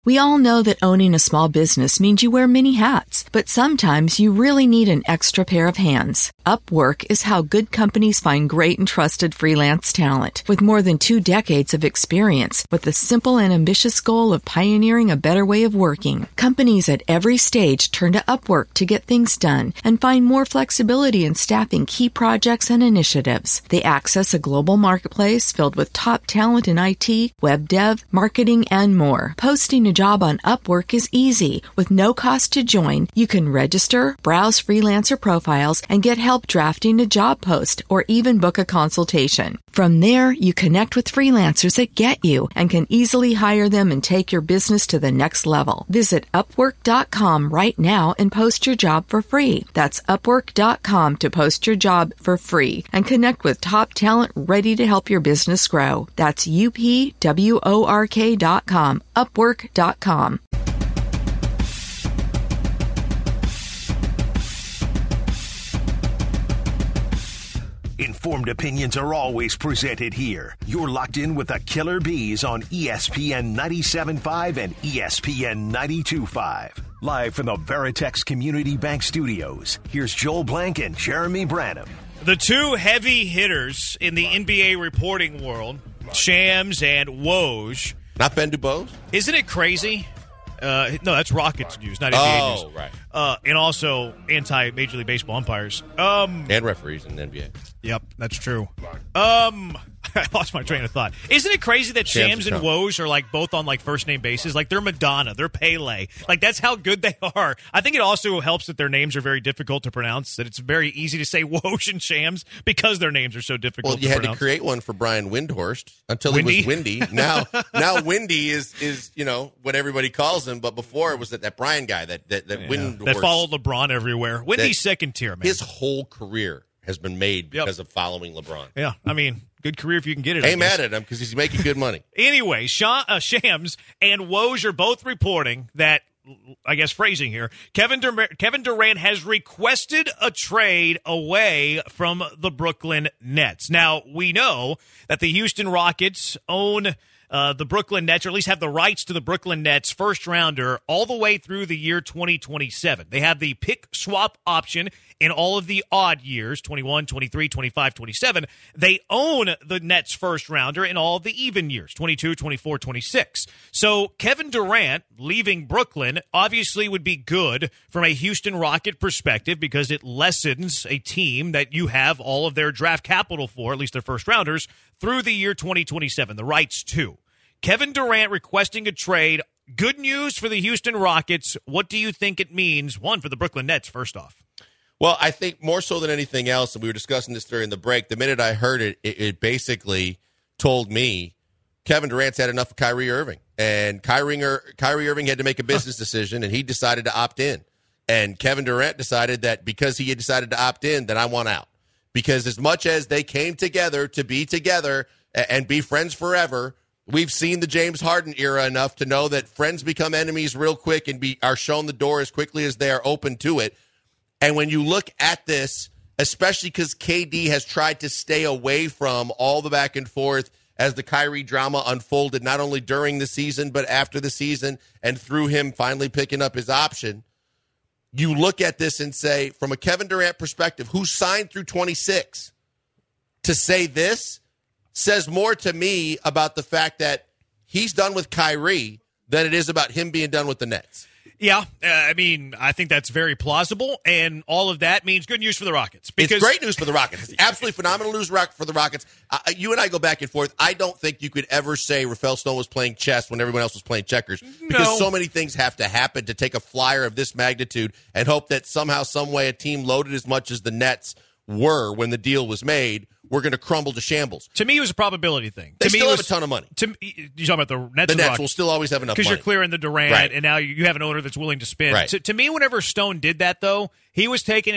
We all know that owning a small business means you wear many hats, but sometimes you really need an extra pair of hands. Upwork is how good companies find great and trusted freelance talent. With more than 2 decades of experience, with the simple and ambitious goal of pioneering a better way of working, companies at every stage turn to Upwork to get things done and find more flexibility in staffing key projects and initiatives. They access a global marketplace filled with top talent in IT, web dev, marketing, and more. Posting a job on Upwork is easy. With no cost to join, you can register, browse freelancer profiles, and get help drafting a job post or even book a consultation. From there, you connect with freelancers that get you and can easily hire them and take your business to the next level. Visit Upwork.com right now and post your job for free. That's Upwork.com to post your job for free and connect with top talent ready to help your business grow. That's UPWORK.com. Upwork.com. Informed opinions are always presented here. You're locked in with the Killer Bees on ESPN 97.5 and ESPN 92.5. Live from the Veritex Community Bank Studios, here's Joel Blank and Jeremy Branham. The two heavy hitters in the NBA reporting world, Shams and Woj. Not Ben DuBose? Isn't it crazy? No, that's Rockets news, not NBA news. Oh, right. And also anti-Major League Baseball umpires. And referees in the NBA. Yep, that's true. I lost my train of thought. Isn't it crazy that Shams and Woj are like both on like first name basis? Like they're Madonna, they're Pele. Like that's how good they are. I think it also helps that their names are very difficult to pronounce. That it's very easy to say Woj and Shams because their names are so difficult. Well, you had to create one for Brian Windhorst until he was Windy. Now Windy is what everybody calls him. But before it was that Brian guy that Windhorst that followed LeBron everywhere. Windy's second tier, man. His whole career has been made because of following LeBron. Yeah, I mean, good career if you can get it. Hey, mad at him because he's making good money. Anyway, Shams and Woj are both reporting that, I guess phrasing here, Kevin Durant has requested a trade away from the Brooklyn Nets. Now, we know that the Houston Rockets own the Brooklyn Nets, or at least have the rights to the Brooklyn Nets first rounder all the way through the year 2027. They have the pick swap option in all of the odd years, 21, 23, 25, 27. They own the Nets first rounder in all of the even years, 22, 24, 26. So Kevin Durant leaving Brooklyn obviously would be good from a Houston Rocket perspective because it lessens a team that you have all of their draft capital for, at least their first rounders, through the year 2027, the rights to. Kevin Durant requesting a trade. Good news for the Houston Rockets. What do you think it means, one, for the Brooklyn Nets, first off? Well, I think more so than anything else, and we were discussing this during the break, the minute I heard it, it basically told me Kevin Durant's had enough of Kyrie Irving. And Kyrie Irving had to make a business decision, and he decided to opt in. And Kevin Durant decided that because he had decided to opt in, then I want out. Because as much as they came together to be together and be friends forever, we've seen the James Harden era enough to know that friends become enemies real quick and are shown the door as quickly as they are open to it. And when you look at this, especially because KD has tried to stay away from all the back and forth as the Kyrie drama unfolded, not only during the season, but after the season and through him finally picking up his option, you look at this and say, from a Kevin Durant perspective, who signed through 26, to say this says more to me about the fact that he's done with Kyrie than it is about him being done with the Nets. Yeah, I mean, I think that's very plausible, and all of that means good news for the Rockets. Because it's great news for the Rockets. It's absolutely phenomenal news for the Rockets. You and I go back and forth. I don't think you could ever say Rafael Stone was playing chess when everyone else was playing checkers, because so many things have to happen to take a flyer of this magnitude and hope that somehow, some way, a team loaded as much as the Nets were when the deal was made, we're going to crumble to shambles. To me, it was a probability thing. They still have a ton of money. You're talking about the Nets. The Nets will still always have enough money. Because you're clearing the Durant, and now you have an owner that's willing to spend. Right. To me, whenever Stone did that, though, he was taking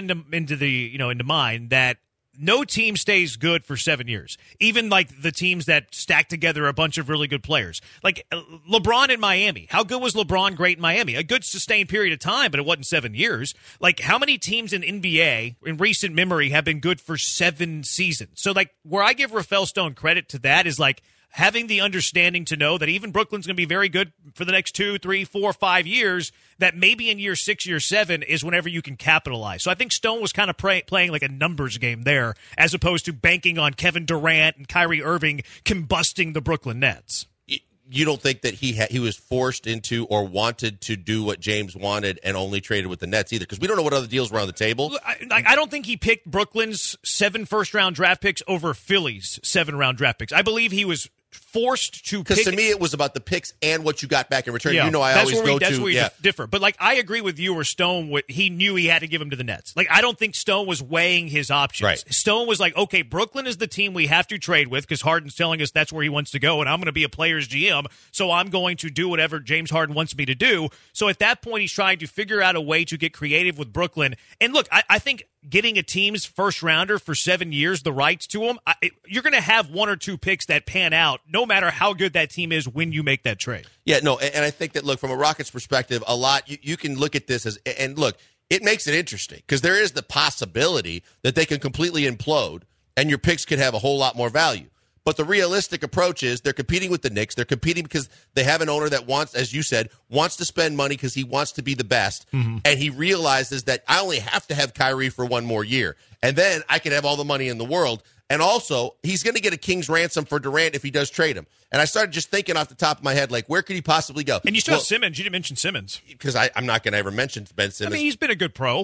into mind that no team stays good for 7 years. Even like the teams that stack together a bunch of really good players. Like LeBron in Miami. How good was LeBron great in Miami? A good sustained period of time, but it wasn't 7 years. Like how many teams in NBA in recent memory have been good for 7 seasons? So like where I give Rafael Stone credit to that is like having the understanding to know that even Brooklyn's going to be very good for the next 2, 3, 4, 5 years, that maybe in year 6, year 7 is whenever you can capitalize. So I think Stone was kind of playing like a numbers game there, as opposed to banking on Kevin Durant and Kyrie Irving combusting the Brooklyn Nets. You don't think that he was forced into or wanted to do what James wanted and only traded with the Nets either? Because we don't know what other deals were on the table. I don't think he picked Brooklyn's 7 first-round draft picks over Philly's 7-round draft picks. I believe he was forced to pick. Because to me, it was about the picks and what you got back in return. Yeah, I always go to. That's where we differ. But, like, I agree with you where Stone, he knew he had to give him to the Nets. Like, I don't think Stone was weighing his options. Right. Stone was like, okay, Brooklyn is the team we have to trade with because Harden's telling us that's where he wants to go, and I'm going to be a player's GM, so I'm going to do whatever James Harden wants me to do. So at that point, he's trying to figure out a way to get creative with Brooklyn. And, look, I think getting a team's first-rounder for 7 years, the rights to him, you're going to have 1 or 2 picks that pan out, no matter how good that team is when you make that trade. Yeah, no, and I think that, look, from a Rockets perspective, a lot, you can look at this as, and look, it makes it interesting because there is the possibility that they can completely implode and your picks could have a whole lot more value. But the realistic approach is they're competing with the Knicks. They're competing because they have an owner that wants, as you said, wants to spend money because he wants to be the best. Mm-hmm. And he realizes that I only have to have Kyrie for 1 more year. And then I can have all the money in the world. And also, he's going to get a king's ransom for Durant if he does trade him. And I started just thinking off the top of my head, like, where could he possibly go? And you still have Simmons. You didn't mention Simmons. Because I'm not going to ever mention Ben Simmons. I mean, he's been a good pro.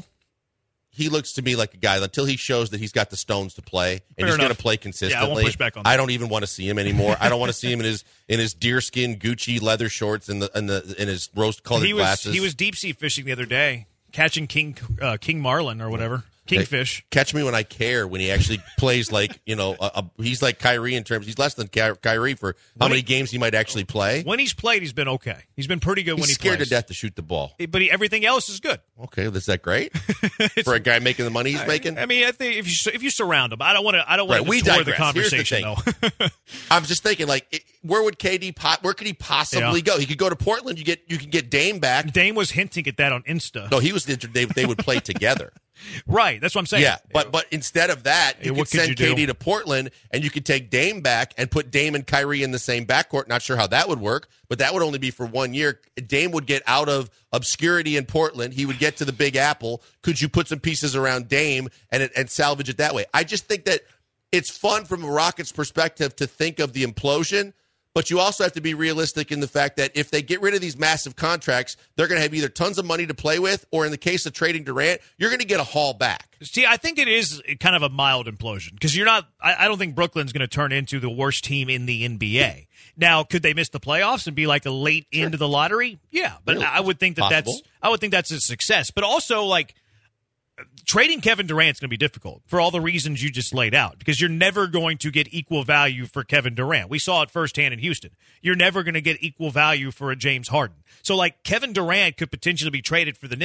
He looks to me like a guy until he shows that he's got the stones to play and he's going to play consistently. Yeah, I won't push back on that. I don't even want to see him anymore. I don't want to see him in his deerskin Gucci leather shorts and in his rose-colored glasses. He was deep sea fishing the other day, catching king marlin or whatever. Kingfish. Catch me when I care when he actually plays like, he's like Kyrie in terms, he's less than Kyrie for how many games he might actually play. When he's played, he's been okay. He's been pretty good when he plays. He's scared to death to shoot the ball. But everything else is good. Okay, is that great? For a guy making the money he's making? I mean, I think if you surround him, I don't want to detour the conversation, though. I'm just thinking, like, where would could he possibly go? He could go to Portland. You can get Dame back. Dame was hinting at that on Insta. No, he was they would play together. Right, that's what I'm saying. Yeah, but instead of that, you could send KD to Portland, and you could take Dame back and put Dame and Kyrie in the same backcourt. Not sure how that would work, but that would only be for 1 year. Dame would get out of obscurity in Portland. He would get to the Big Apple. Could you put some pieces around Dame and salvage it that way? I just think that it's fun from a Rockets perspective to think of the implosion, but you also have to be realistic in the fact that if they get rid of these massive contracts, they're going to have either tons of money to play with, or in the case of trading Durant, you're going to get a haul back. See, I think it is kind of a mild implosion because I don't think Brooklyn's going to turn into the worst team in the NBA. Now, could they miss the playoffs and be like a late into the lottery? Yeah, but really? I would think that's a success. But also, like, trading Kevin Durant's going to be difficult for all the reasons you just laid out because you're never going to get equal value for Kevin Durant. We saw it firsthand in Houston. You're never going to get equal value for a James Harden. So, like, Kevin Durant could potentially be traded from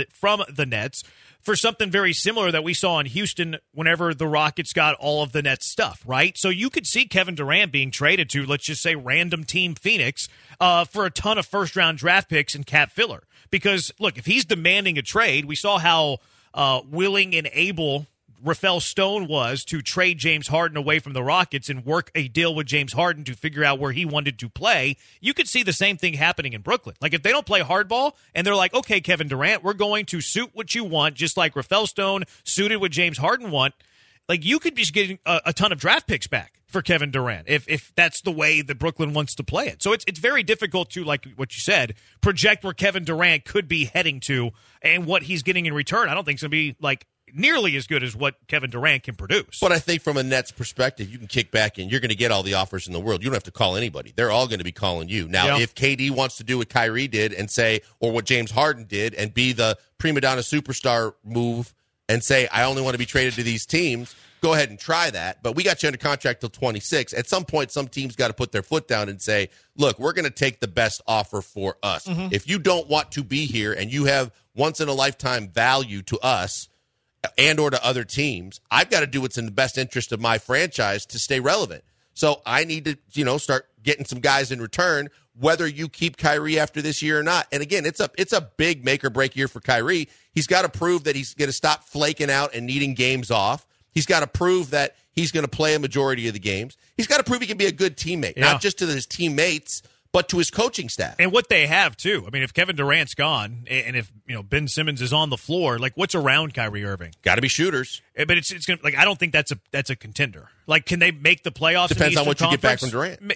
the Nets for something very similar that we saw in Houston whenever the Rockets got all of the Nets stuff, right? So you could see Kevin Durant being traded to, let's just say, random team Phoenix for a ton of first-round draft picks and cap filler. Because, look, if he's demanding a trade, we saw how willing and able Rafael Stone was to trade James Harden away from the Rockets and work a deal with James Harden to figure out where he wanted to play. You could see the same thing happening in Brooklyn. Like, if they don't play hardball and they're like, okay, Kevin Durant, we're going to suit what you want, just like Rafael Stone suited what James Harden want, like, you could be getting a ton of draft picks back for Kevin Durant if that's the way that Brooklyn wants to play it. So it's very difficult to, like what you said, project where Kevin Durant could be heading to and what he's getting in return. I don't think it's going to be, like, nearly as good as what Kevin Durant can produce. But I think from a Nets perspective, you can kick back and you're going to get all the offers in the world. You don't have to call anybody. They're all going to be calling you. Now, if KD wants to do what Kyrie did and say, or what James Harden did and be the prima donna superstar move and say, I only want to be traded to these teams, go ahead and try that. But we got you under contract till 26. At some point, some teams got to put their foot down and say, look, we're going to take the best offer for us. Mm-hmm. If you don't want to be here and you have once-in-a-lifetime value to us, and or to other teams, I've got to do what's in the best interest of my franchise to stay relevant. So I need to, start getting some guys in return, whether you keep Kyrie after this year or not. And again, it's a big make or break year for Kyrie. He's got to prove that he's going to stop flaking out and needing games off. He's got to prove that he's going to play a majority of the games. He's got to prove he can be a good teammate, not just to his teammates, but to his coaching staff. And what they have, too. I mean, if Kevin Durant's gone and if Ben Simmons is on the floor, like, what's around Kyrie Irving? Got to be shooters. But it's going to, like, I don't think that's a contender. Like, can they make the playoffs? Depends on what you Conference? get back from Durant.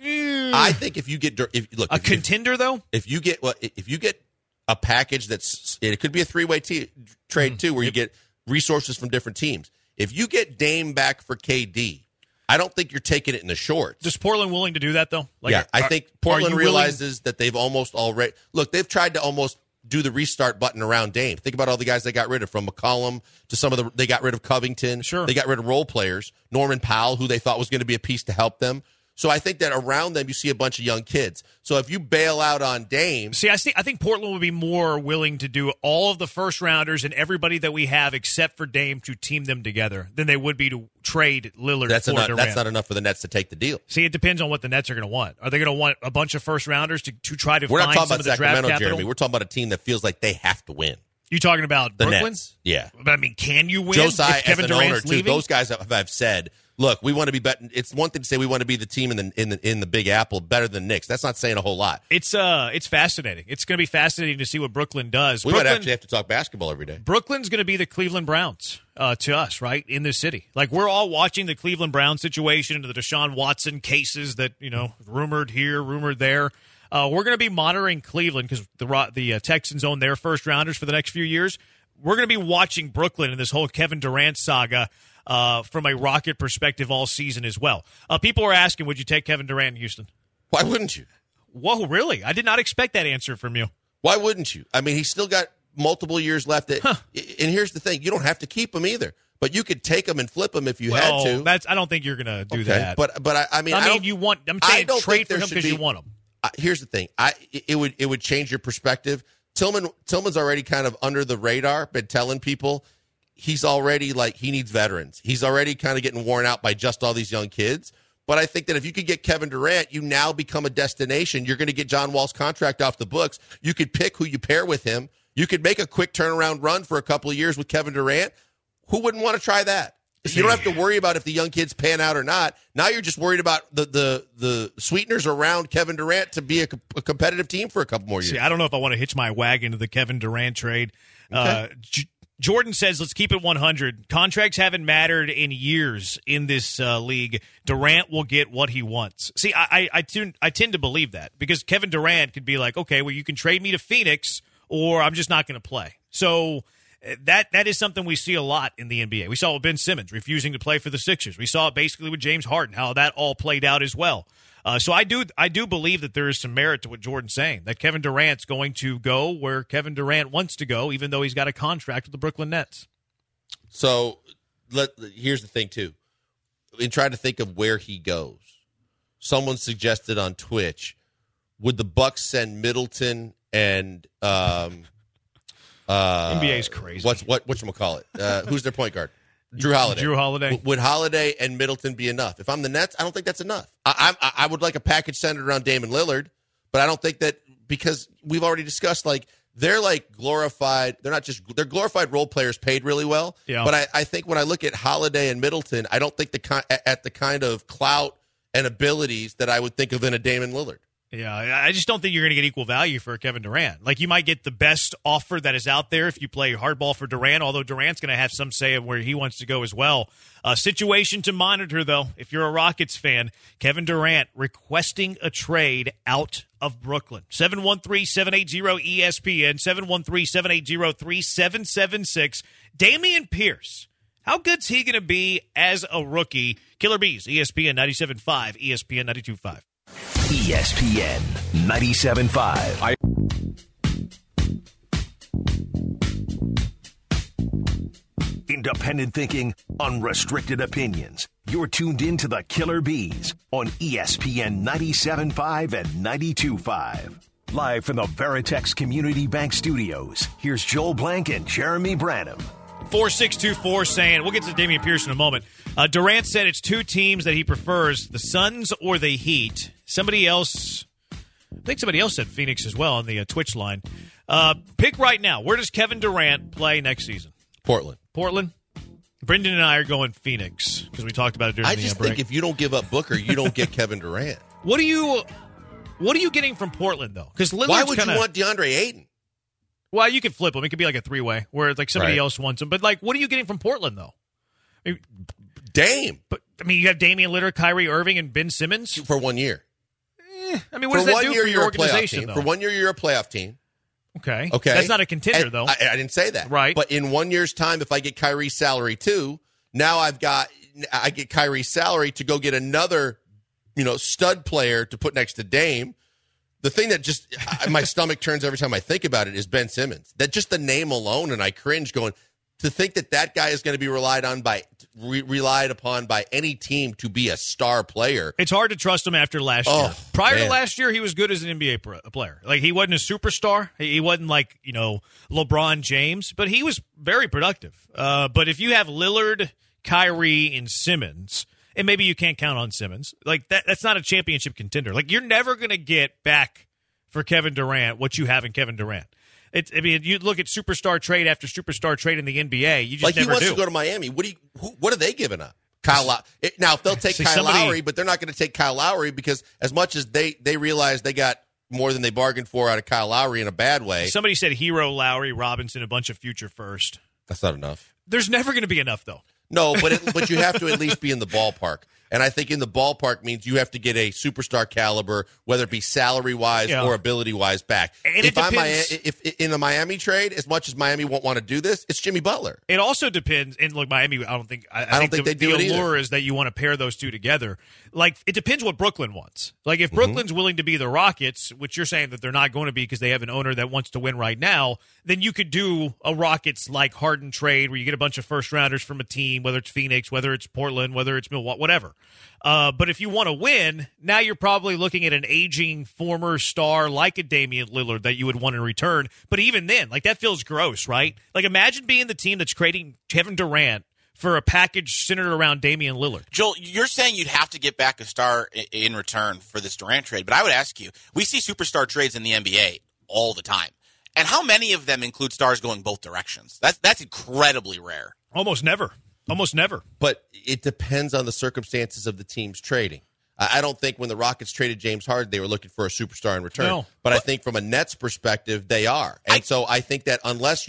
I think if you get a contender, though? If you get a package it could be a three-way trade, too, where you get resources from different teams. If you get Dame back for KD, I don't think you're taking it in the shorts. Is Portland willing to do that, though? Like, I think Portland realizes that they've almost already – look, they've tried to almost do the restart button around Dame. Think about all the guys they got rid of, from McCollum to some of they got rid of Covington. Sure. They got rid of role players. Norman Powell, who they thought was going to be a piece to help them. So I think that around them you see a bunch of young kids. So if you bail out on Dame, I think Portland would be more willing to do all of the first rounders and everybody that we have except for Dame to team them together than they would be to trade Lillard. Durant. That's not enough for the Nets to take the deal. See, it depends on what the Nets are going to want. Are they going to want a bunch of first rounders to try to? We're find not talking some about of the Sacramento, draft Jeremy. capital? We're talking about a team that feels like they have to win. You talking about The Brooklyn? Nets. Yeah, but I mean, can you win? Josiah, if Kevin as an Durant's owner, too, leaving? those guys have said, look, we want to be better. It's one thing to say we want to be the team in the Big Apple better than Knicks. That's not saying a whole lot. It's fascinating. It's going to be fascinating to see what Brooklyn does. We might actually have to talk basketball every day. Brooklyn's going to be the Cleveland Browns to us, right, in this city. Like, we're all watching the Cleveland Browns situation and the Deshaun Watson cases that, rumored here, rumored there. We're going to be monitoring Cleveland because the Texans own their first rounders for the next few years. We're going to be watching Brooklyn in this whole Kevin Durant saga from a Rocket perspective all season as well. People are asking, would you take Kevin Durant in Houston? Why wouldn't you? Whoa, really? I did not expect that answer from you. Why wouldn't you? I mean, he's still got multiple years left. And here's the thing. You don't have to keep him either. But you could take him and flip him if you had to. I don't think you're going to do that. But I'm saying trade for him because you want him. Here's the thing. It would change your perspective. Tillman's already kind of under the radar, been telling people he's already he needs veterans. He's already kind of getting worn out by just all these young kids. But I think that if you could get Kevin Durant, you now become a destination. You're going to get John Wall's contract off the books. You could pick who you pair with him. You could make a quick turnaround run for a couple of years with Kevin Durant. Who wouldn't want to try that? You don't have to worry about if the young kids pan out or not. Now you're just worried about the sweeteners around Kevin Durant to be a competitive team for a couple more years. See, I don't know if I want to hitch my wagon to the Kevin Durant trade. Okay. Jordan says, let's keep it 100. Contracts haven't mattered in years in this league. Durant will get what he wants. See, I tend to believe that because Kevin Durant could be like, okay, well, you can trade me to Phoenix or I'm just not going to play. So that is something we see a lot in the NBA. We saw with Ben Simmons refusing to play for the Sixers. We saw it basically with James Harden, how that all played out as well. So I do believe that there is some merit to what Jordan's saying, that Kevin Durant's going to go where Kevin Durant wants to go, even though he's got a contract with the Brooklyn Nets. So here's the thing, too. In trying to think of where he goes, someone suggested on Twitch, would the Bucks send Middleton and NBA's crazy. Whatchamacallit? Who's their point guard? Drew Holiday. Would Holiday and Middleton be enough? If I'm the Nets, I don't think that's enough. I would like a package centered around Damian Lillard, but I don't think that, because we've already discussed, they're glorified. They're glorified role players paid really well. Yeah. But I think when I look at Holiday and Middleton, I don't think at the kind of clout and abilities that I would think of in a Damian Lillard. Yeah, I just don't think you're going to get equal value for Kevin Durant. You might get the best offer that is out there if you play hardball for Durant, although Durant's going to have some say of where he wants to go as well. Situation to monitor, though, if you're a Rockets fan, Kevin Durant requesting a trade out of Brooklyn. 713-780-ESPN, 713-780-3776. Damian Pierce, how good's he going to be as a rookie? Killer Bees, ESPN 97.5, ESPN 92.5. ESPN 97.5. Independent thinking, unrestricted opinions. You're tuned in to the Killer Bees on ESPN 97.5 and 92.5. Live from the Veritex Community Bank Studios, here's Joel Blank and Jeremy Branham. 4624 saying, we'll get to Damian Pierce in a moment. Durant said it's two teams that he prefers, the Suns or the Heat. I think somebody else said Phoenix as well on the Twitch line. Pick right now. Where does Kevin Durant play next season? Portland. Brendan and I are going Phoenix because we talked about it during the break. I just think if you don't give up Booker, you don't get Kevin Durant. What are you getting from Portland, though? Because why would you want DeAndre Ayton? Well, you could flip him. It could be like a three-way where it's like somebody else wants him. But, like, what are you getting from Portland, though? Dame. But, I mean, you have Damian Lillard, Kyrie Irving, and Ben Simmons? For 1 year. I mean, what does that do for your organization, though? For 1 year, you're a playoff team. Okay. That's not a contender, though. I didn't say that. Right. But in 1 year's time, if I get Kyrie's salary too, now I get Kyrie's salary to go get another, stud player to put next to Dame. The thing that just my stomach turns every time I think about it is Ben Simmons. That just the name alone, and I cringe going to think that guy is going to be relied upon by any team to be a star player. It's hard to trust him after last year. Prior to last year, he was good as an NBA player. Like, he wasn't a superstar. He wasn't like, LeBron James, but he was very productive. But if you have Lillard, Kyrie, and Simmons, and maybe you can't count on Simmons, like that's not a championship contender. Like, you're never going to get back for Kevin Durant what you have in Kevin Durant. You look at superstar trade after superstar trade in the NBA. You just never do. He wants to go to Miami. What are they giving up? Kyle Lowry. Now, if they'll take Kyle Lowry, but they're not going to take Kyle Lowry because as much as they realize they got more than they bargained for out of Kyle Lowry in a bad way. Somebody said Hero, Lowry, Robinson, a bunch of future first. That's not enough. There's never going to be enough, though. No, but you have to at least be in the ballpark. And I think in the ballpark means you have to get a superstar caliber, whether it be salary-wise or ability-wise, back. And if in a Miami trade, as much as Miami won't want to do this, it's Jimmy Butler. It also depends. And look, Miami, I don't think they do it either. The allure is that you want to pair those two together. Like, it depends what Brooklyn wants. Like, if Brooklyn's willing to be the Rockets, which you're saying that they're not going to be because they have an owner that wants to win right now, then you could do a Rockets-like Harden trade where you get a bunch of first-rounders from a team, whether it's Phoenix, whether it's Portland, whether it's Milwaukee, whatever. But if you want to win, now you're probably looking at an aging former star like a Damian Lillard that you would want in return. But even then, like, that feels gross, right? Like, imagine being the team that's creating Kevin Durant for a package centered around Damian Lillard. Joel, you're saying you'd have to get back a star in return for this Durant trade. But I would ask you, we see superstar trades in the NBA all the time. And how many of them include stars going both directions? That's incredibly rare. Almost never. But it depends on the circumstances of the teams trading. I don't think when the Rockets traded James Harden, they were looking for a superstar in return. No. But I think from a Nets perspective, they are. And so I think that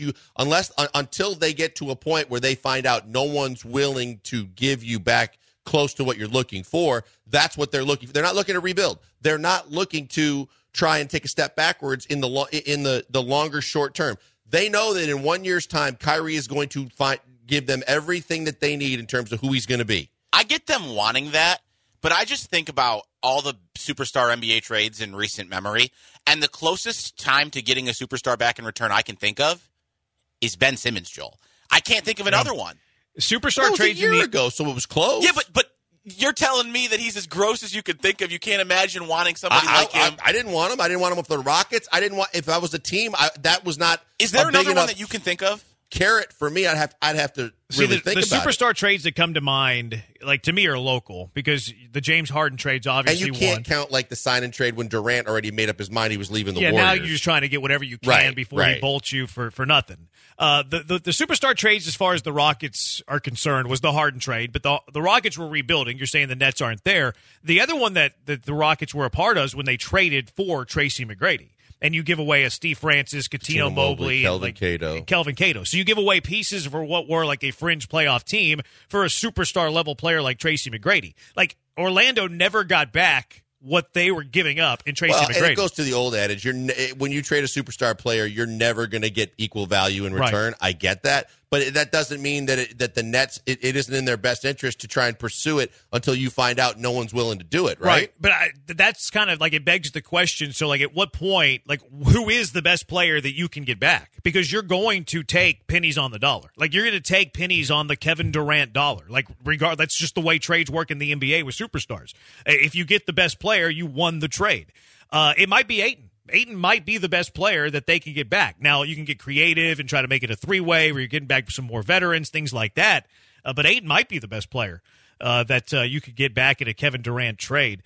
until they get to a point where they find out no one's willing to give you back close to what you're looking for, that's what they're looking for. They're not looking to rebuild. They're not looking to try and take a step backwards in the longer short term. They know that in 1 year's time, Kyrie is going to give them everything that they need in terms of who he's going to be. I get them wanting that, but I just think about all the superstar NBA trades in recent memory, and the closest time to getting a superstar back in return I can think of is Ben Simmons, Joel. I can't think of another one. Superstar trades a year ago, so it was close. Yeah, but you're telling me that he's as gross as you could think of. You can't imagine wanting somebody like him. I didn't want him. I didn't want him with the Rockets. I didn't want if I was a team. That was not. Is there another one that you can think of? Carrot for me, I'd have to really think about it. The superstar trades that come to mind, like, to me, are local because the James Harden trades obviously and you can't count like the sign and trade when Durant already made up his mind he was leaving the Warriors. Yeah, now you're just trying to get whatever you can before he bolts you for nothing. The superstar trades, as far as the Rockets are concerned, was the Harden trade, but the Rockets were rebuilding. You're saying the Nets aren't there. The other one that the Rockets were a part of is when they traded for Tracy McGrady. And you give away a Steve Francis, Coutinho Mobley, Kelvin Cato. So you give away pieces for what were like a fringe playoff team for a superstar level player like Tracy McGrady. Like, Orlando never got back what they were giving up in Tracy McGrady. And it goes to the old adage: when you trade a superstar player, you're never going to get equal value in return. Right. I get that, but that doesn't mean that the Nets it isn't in their best interest to try and pursue it until you find out no one's willing to do it. Right. But that's kind of like, it begs the question. So, like, at what point, like, who is the best player that you can get back? Because you're going to take pennies on the dollar. Like, you're going to take pennies on the Kevin Durant dollar. Like, that's just the way trades work in the NBA with superstars. If you get the best player, you won the trade. It might be Ayton. Ayton might be the best player that they can get back. Now, you can get creative and try to make it a three-way where you're getting back some more veterans, things like that. But Ayton might be the best player that you could get back in a Kevin Durant trade.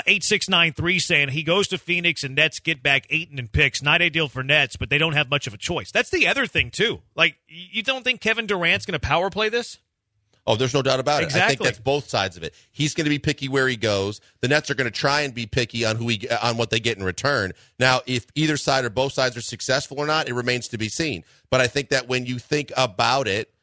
8693 saying he goes to Phoenix and Nets get back Ayton and picks. Not ideal for Nets, but they don't have much of a choice. That's the other thing, too. Like, you don't think Kevin Durant's going to power play this? Oh, there's no doubt about it. Exactly. I think that's both sides of it. He's going to be picky where he goes. The Nets are going to try and be picky on on what they get in return. Now, if either side or both sides are successful or not, it remains to be seen. But I think that when you think about it,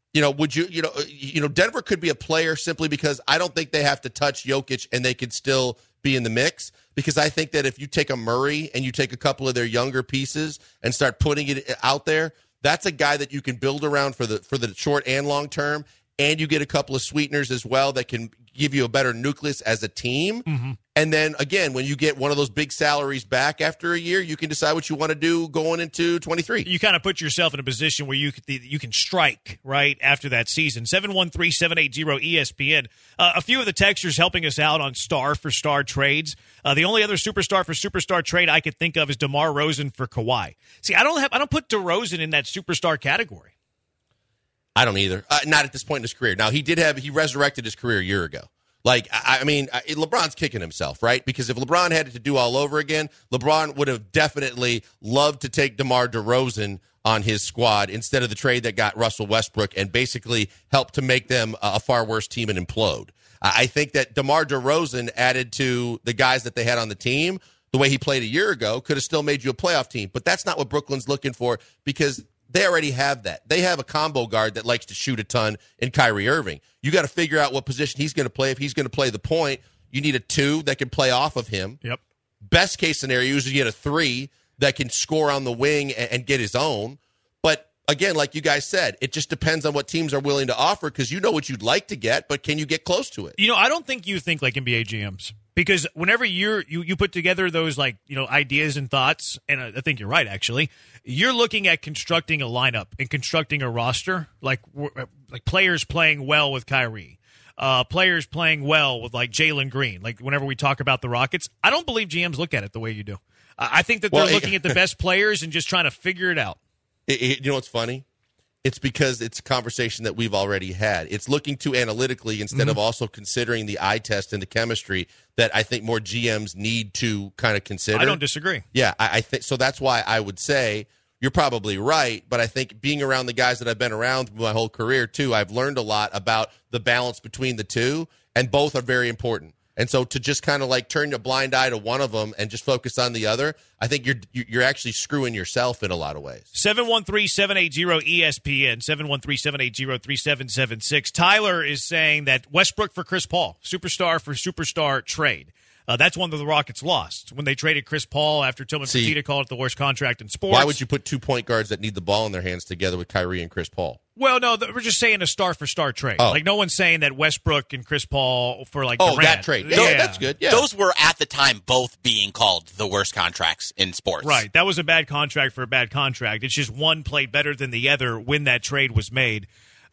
Denver could be a player simply because I don't think they have to touch Jokic and they could still be in the mix. Because I think that if you take a Murray and you take a couple of their younger pieces and start putting it out there, that's a guy that you can build around for the short and long term. And you get a couple of sweeteners as well that can give you a better nucleus as a team. Mm-hmm. And then, again, when you get one of those big salaries back after a year, you can decide what you want to do going into 23. You kind of put yourself in a position where you can strike right after that season. 713-780-ESPN. A few of the texters helping us out on star-for-star trades. The only other superstar-for-superstar trade I could think of is DeMar DeRozan for Kawhi. See, I don't put DeRozan in that superstar category. I don't either. Not at this point in his career. Now, he resurrected his career a year ago. LeBron's kicking himself, right? Because if LeBron had it to do all over again, LeBron would have definitely loved to take DeMar DeRozan on his squad instead of the trade that got Russell Westbrook and basically helped to make them a far worse team and implode. I think that DeMar DeRozan added to the guys that they had on the team, the way he played a year ago, could have still made you a playoff team. But that's not what Brooklyn's looking for because they already have that. They have a combo guard that likes to shoot a ton in Kyrie Irving. You got to figure out what position he's going to play. If he's going to play the point, you need a 2 that can play off of him. Yep. Best case scenario is you get a 3 that can score on the wing and get his own. But again, like you guys said, it just depends on what teams are willing to offer because you know what you'd like to get, but can you get close to it? I don't think you think like NBA GMs. Because whenever you put together those ideas and thoughts, and I think you're right actually, you're looking at constructing a lineup and constructing a roster like players playing well with Kyrie, players playing well with like Jalen Green. Like whenever we talk about the Rockets, I don't believe GMs look at it the way you do. I think that they're looking at the best players and just trying to figure it out. You know what's funny? It's because it's a conversation that we've already had. It's looking too analytically instead of also considering the eye test and the chemistry that I think more GMs need to kind of consider. I don't disagree. Yeah, I think so. That's why I would say you're probably right. But I think being around the guys that I've been around my whole career too, I've learned a lot about the balance between the two, and both are very important. And so to just kind of like turn a blind eye to one of them and just focus on the other, I think you're actually screwing yourself in a lot of ways. 713-780-ESPN, 713-780-3776. Tyler is saying that Westbrook for Chris Paul, superstar for superstar trade. That's one that the Rockets lost when they traded Chris Paul after Tillman Fertitta called it the worst contract in sports. Why would you put 2 point guards that need the ball in their hands together with Kyrie and Chris Paul? Well, no, we're just saying a star-for-star trade. Oh. Like, no one's saying that Westbrook and Chris Paul for, Durant. That trade. Yeah, that's good. Yeah. Those were, at the time, both being called the worst contracts in sports. Right. That was a bad contract for a bad contract. It's just one played better than the other when that trade was made.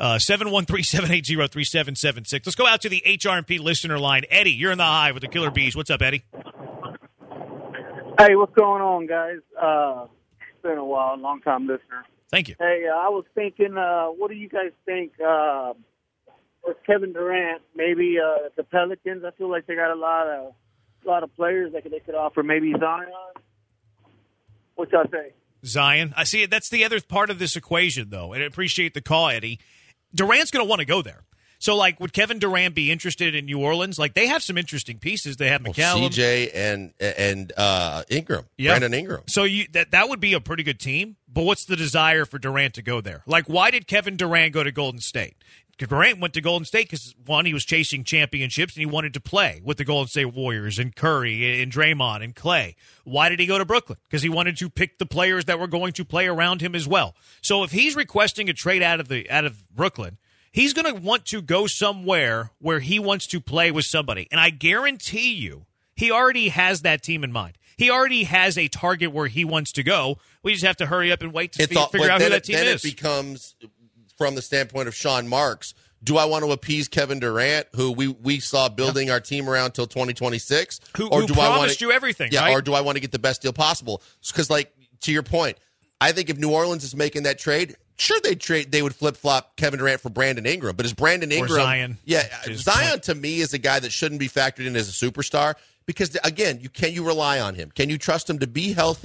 713-780-3776. Let's go out to the HRP listener line. Eddie, you're in the Hive with the Killer Bees. What's up, Eddie? Hey, what's going on, guys? It's been a while, long-time listener. Thank you. Hey, I was thinking, what do you guys think with Kevin Durant? Maybe the Pelicans. I feel like they got a lot of players that they could offer. Maybe Zion. What y'all think? Zion. I see it. That's the other part of this equation, though. And I appreciate the call, Eddie. Durant's going to want to go there. So, would Kevin Durant be interested in New Orleans? They have some interesting pieces. They have McCallum, CJ, and Ingram, Brandon Ingram. So that would be a pretty good team. But what's the desire for Durant to go there? Why did Kevin Durant go to Golden State? Durant went to Golden State because, one, he was chasing championships and he wanted to play with the Golden State Warriors and Curry and Draymond and Clay. Why did he go to Brooklyn? Because he wanted to pick the players that were going to play around him as well. So if he's requesting a trade out of Brooklyn, he's going to want to go somewhere where he wants to play with somebody. And I guarantee you, he already has that team in mind. He already has a target where he wants to go. We just have to hurry up and wait to figure out who that team is. Then it becomes, from the standpoint of Sean Marks, do I want to appease Kevin Durant, who we saw building our team around until 2026? Who promised you everything, right? Or do I want to get the best deal possible? Because, to your point, I think if New Orleans is making that trade, sure, they would flip-flop Kevin Durant for Brandon Ingram. But is Brandon Ingram... Or Zion. Yeah, Zion, to me, is a guy that shouldn't be factored in as a superstar because, again, can you rely on him? Can you trust him to be healthy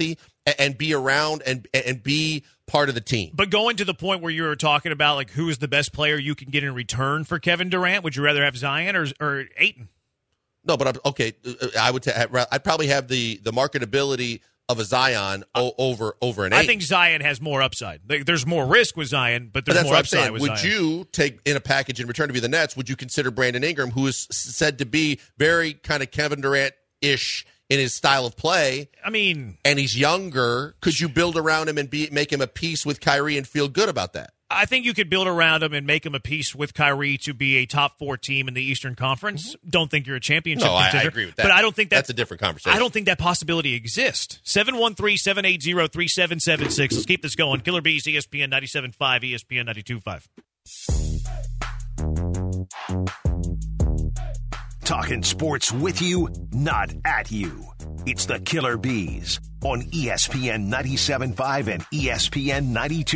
and be around and be part of the team. But going to the point where you were talking about like who is the best player you can get in return for Kevin Durant, would you rather have Zion or Ayton? No, but I'd probably have the marketability of a Zion over an Ayton. I think Zion has more upside. There's more risk with Zion, but there's more upside with Zion. Would you take in a package in return to be the Nets? Would you consider Brandon Ingram, who is said to be very kind of Kevin Durant-ish in his style of play? I mean, and he's younger. Could you build around him and make him a piece with Kyrie and feel good about that? I think you could build around him and make him a piece with Kyrie to be a top 4 team in the Eastern Conference. Don't think you're a championship contender. I agree with that. But I don't think that's a different conversation. I don't think that possibility exists. 713-780-3776. Let's keep this going. Killer Bees, ESPN 97.5, ESPN 92.5. Talking sports with you, not at you. It's the Killer Bees on ESPN 97.5 and ESPN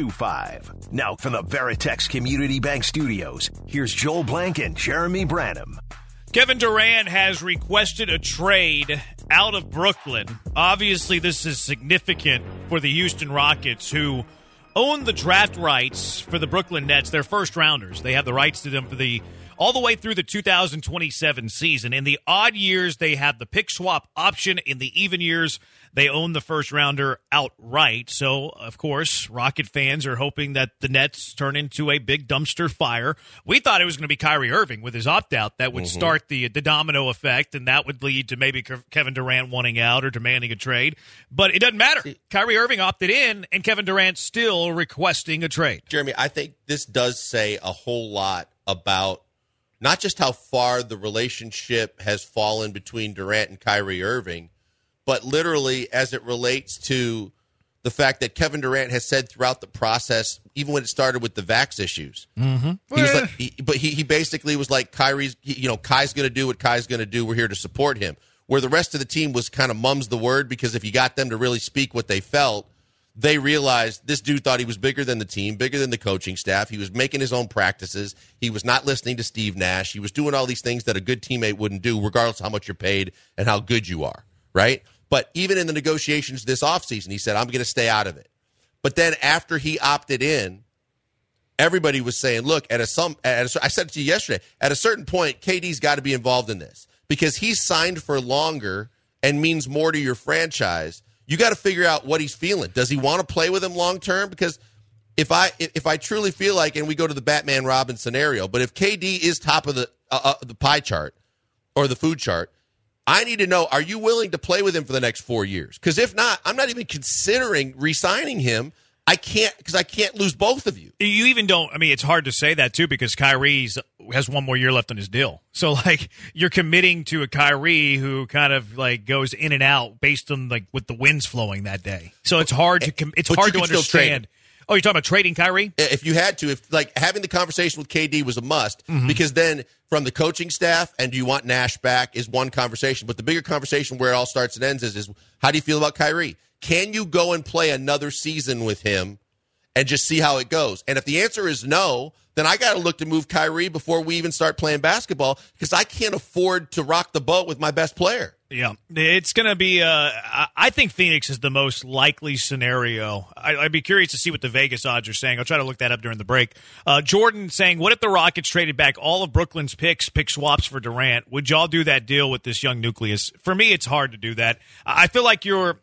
92.5. Now from the Veritex Community Bank Studios, here's Joel Blank and Jeremy Branham. Kevin Durant has requested a trade out of Brooklyn. Obviously, this is significant for the Houston Rockets, who own the draft rights for the Brooklyn Nets. They're first rounders. They have the rights to them for all the way through the 2027 season. In the odd years, they have the pick swap option. In the even years, they own the first rounder outright. So, of course, Rocket fans are hoping that the Nets turn into a big dumpster fire. We thought it was going to be Kyrie Irving with his opt-out that would start the domino effect, and that would lead to maybe Kevin Durant wanting out or demanding a trade. But it doesn't matter. Kyrie Irving opted in, and Kevin Durant still requesting a trade. Jeremy, I think this does say a whole lot about not just how far the relationship has fallen between Durant and Kyrie Irving, but literally as it relates to the fact that Kevin Durant has said throughout the process, even when it started with the vax issues, he was like, he basically was like, Kai's going to do what Kai's going to do. We're here to support him. Where the rest of the team was kind of mums the word, because if you got them to really speak what they felt, they realized this dude thought he was bigger than the team, bigger than the coaching staff. He was making his own practices. He was not listening to Steve Nash. He was doing all these things that a good teammate wouldn't do, regardless of how much you're paid and how good you are, right? But even in the negotiations this offseason, he said, I'm going to stay out of it. But then after he opted in, everybody was saying, look, I said it to you yesterday, at a certain point, KD's got to be involved in this because he's signed for longer and means more to your franchise. You got to figure out what he's feeling. Does he want to play with him long term? Because if I truly feel like, and we go to the Batman Robin scenario, but if KD is top of the pie chart or the food chart, I need to know, are you willing to play with him for the next 4 years? Because if not, I'm not even considering re-signing him. I can't lose both of you. You even don't. I mean, it's hard to say that too because Kyrie has one more year left on his deal. So like you're committing to a Kyrie who kind of like goes in and out based on like with the winds flowing that day. So it's hard to understand. Oh, you're talking about trading Kyrie? If you had to, if like having the conversation with KD was a must, because then from the coaching staff and do you want Nash back is one conversation. But the bigger conversation where it all starts and ends is how do you feel about Kyrie? Can you go and play another season with him and just see how it goes? And if the answer is no, then I got to look to move Kyrie before we even start playing basketball because I can't afford to rock the boat with my best player. Yeah, it's going to be I think Phoenix is the most likely scenario. I'd be curious to see what the Vegas odds are saying. I'll try to look that up during the break. Jordan saying, what if the Rockets traded back all of Brooklyn's pick swaps for Durant? Would y'all do that deal with this young nucleus? For me, it's hard to do that. I feel like you're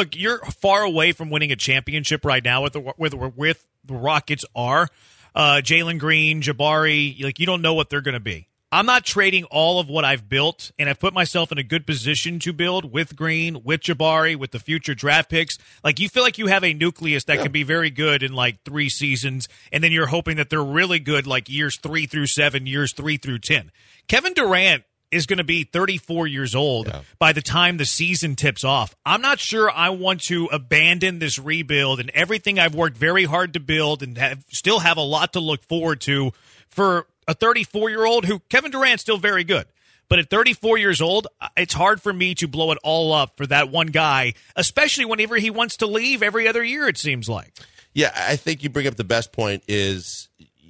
far away from winning a championship right now with the Rockets are. Jalen Green, Jabari, like you don't know what they're going to be. I'm not trading all of what I've built, and I've put myself in a good position to build with Green, with Jabari, with the future draft picks. Like, you feel like you have a nucleus that can be very good in, like, 3 seasons, and then you're hoping that they're really good, like, years 3 through 7, years 3 through 10. Kevin Durant is going to be 34 years old by the time the season tips off. I'm not sure I want to abandon this rebuild and everything I've worked very hard to build and still have a lot to look forward to for a 34-year-old who Kevin Durant's still very good. But at 34 years old, it's hard for me to blow it all up for that one guy, especially whenever he wants to leave every other year, it seems like. Yeah, I think you bring up the best point is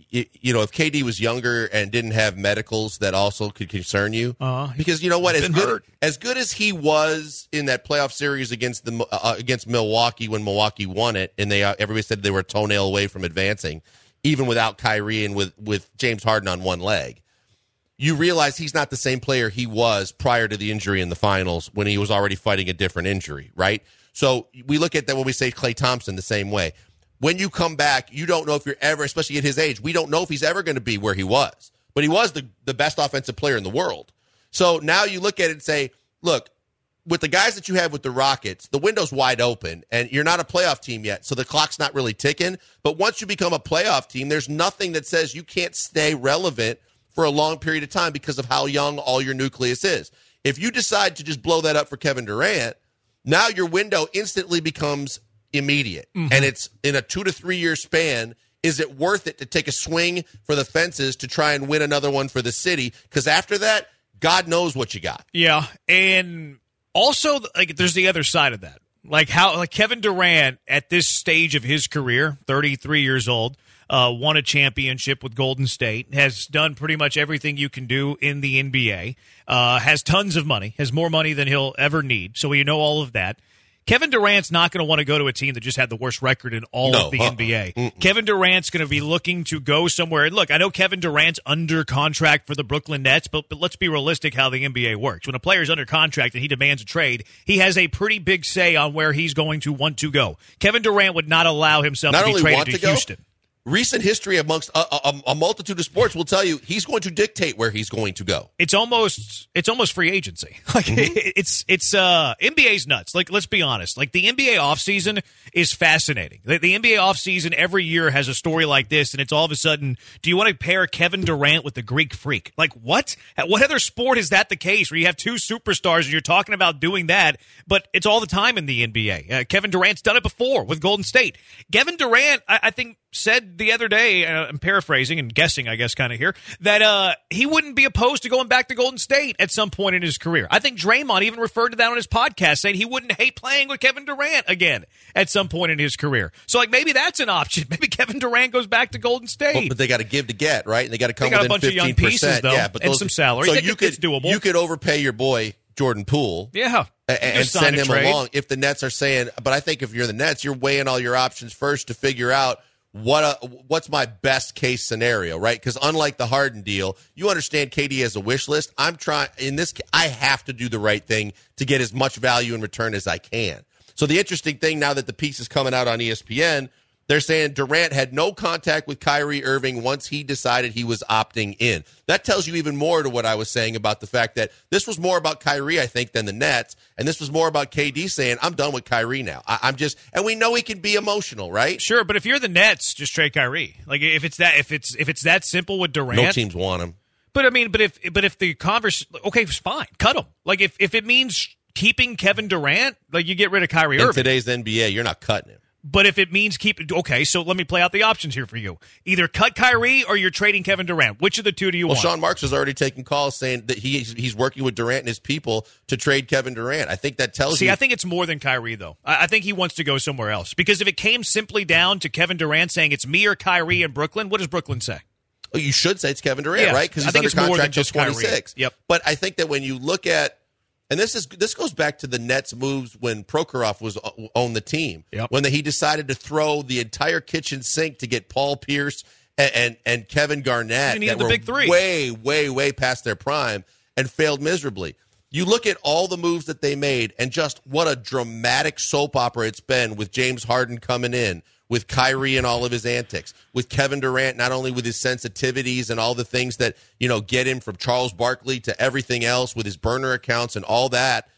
if KD was younger and didn't have medicals that also could concern you, because you know what, as good as he was in that playoff series against Milwaukee when Milwaukee won it, and everybody said they were a toenail away from advancing, even without Kyrie and with James Harden on one leg. You realize he's not the same player he was prior to the injury in the finals when he was already fighting a different injury, right? So we look at that when we say Klay Thompson the same way. When you come back, you don't know if you're ever, especially at his age, we don't know if he's ever going to be where he was. But he was the best offensive player in the world. So now you look at it and say, look, with the guys that you have with the Rockets, the window's wide open, and you're not a playoff team yet, so the clock's not really ticking. But once you become a playoff team, there's nothing that says you can't stay relevant for a long period of time because of how young all your nucleus is. If you decide to just blow that up for Kevin Durant, now your window instantly becomes immediate. Mm-hmm. And it's in a 2 to 3 year span. Is it worth it to take a swing for the fences to try and win another one for the city? Because after that, God knows what you got. Yeah, and also, there's the other side of that. How Kevin Durant at this stage of his career, 33 years old, won a championship with Golden State, has done pretty much everything you can do in the NBA, has tons of money, has more money than he'll ever need. So you know all of that. Kevin Durant's not going to want to go to a team that just had the worst record in all of the NBA. Mm-mm. Kevin Durant's going to be looking to go somewhere. And look, I know Kevin Durant's under contract for the Brooklyn Nets, but let's be realistic how the NBA works. When a player's under contract and he demands a trade, he has a pretty big say on where he's going to want to go. Kevin Durant would not allow himself to be traded to Houston. Recent history amongst a multitude of sports will tell you he's going to dictate where he's going to go. It's almost free agency. It's NBA's nuts. Let's be honest. The NBA offseason is fascinating. The NBA offseason every year has a story like this, and it's all of a sudden, do you want to pair Kevin Durant with the Greek Freak? What? What other sport is that the case where you have two superstars and you're talking about doing that, but it's all the time in the NBA? Kevin Durant's done it before with Golden State. Kevin Durant, I think, said the other day, I'm paraphrasing and guessing, I guess, kind of here, that he wouldn't be opposed to going back to Golden State at some point in his career. I think Draymond even referred to that on his podcast, saying he wouldn't hate playing with Kevin Durant again at some point in his career. So, maybe that's an option. Maybe Kevin Durant goes back to Golden State. Well, but they got to give to get, right? And they got to come within 15%. a bunch of young pieces, though, and some salary. So it's doable. You could overpay your boy Jordan Poole, and send him along if the Nets are saying. But I think if you're the Nets, you're weighing all your options first to figure out what's my best case scenario, right? Because unlike the Harden deal, you understand KD has a wish list. I'm trying in this. I have to do the right thing to get as much value in return as I can. So the interesting thing now that the piece is coming out on ESPN, they're saying Durant had no contact with Kyrie Irving once he decided he was opting in. That tells you even more to what I was saying about the fact that this was more about Kyrie, I think, than the Nets, and this was more about KD saying, I'm done with Kyrie now. And we know he can be emotional, right? Sure, but if you're the Nets, just trade Kyrie. If it's that simple with Durant, no teams want him. But if the conversation, okay, fine, cut him. If it means keeping Kevin Durant, you get rid of Kyrie Irving. In today's NBA, you're not cutting him. But if it means so let me play out the options here for you. Either cut Kyrie or you're trading Kevin Durant. Which of the two do you want? Well, Sean Marks has already taken calls saying that he's working with Durant and his people to trade Kevin Durant. I think that tells you. I think it's more than Kyrie, though. I think he wants to go somewhere else. Because if it came simply down to Kevin Durant saying it's me or Kyrie in Brooklyn, what does Brooklyn say? Well, you should say it's Kevin Durant, right? Because he's under contract till 26. Yep. But I think that when you look at, and this goes back to the Nets' moves when Prokhorov owned the team. Yep. When he decided to throw the entire kitchen sink to get Paul Pierce and Kevin Garnett that the were big three. way, way, way past their prime and failed miserably. You look at all the moves that they made and just what a dramatic soap opera it's been with James Harden coming in, with Kyrie and all of his antics, with Kevin Durant, not only with his sensitivities and all the things that, get him from Charles Barkley to everything else with his burner accounts and all that.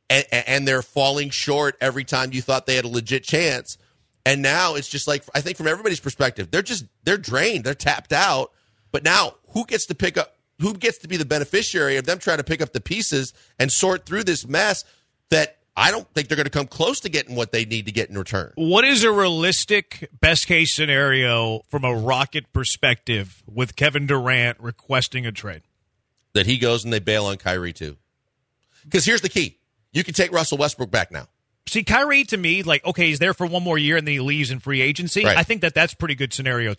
And they're falling short every time you thought they had a legit chance. And now it's just I think from everybody's perspective, they're drained, they're tapped out. But now who gets to be the beneficiary of them trying to pick up the pieces and sort through this mess that I don't think they're going to come close to getting what they need to get in return. What is a realistic best-case scenario from a Rocket perspective with Kevin Durant requesting a trade? That he goes and they bail on Kyrie, too. Because here's the key. You can take Russell Westbrook back now. See, Kyrie, to me, he's there for one more year and then he leaves in free agency. Right. I think that's a pretty good scenario, too.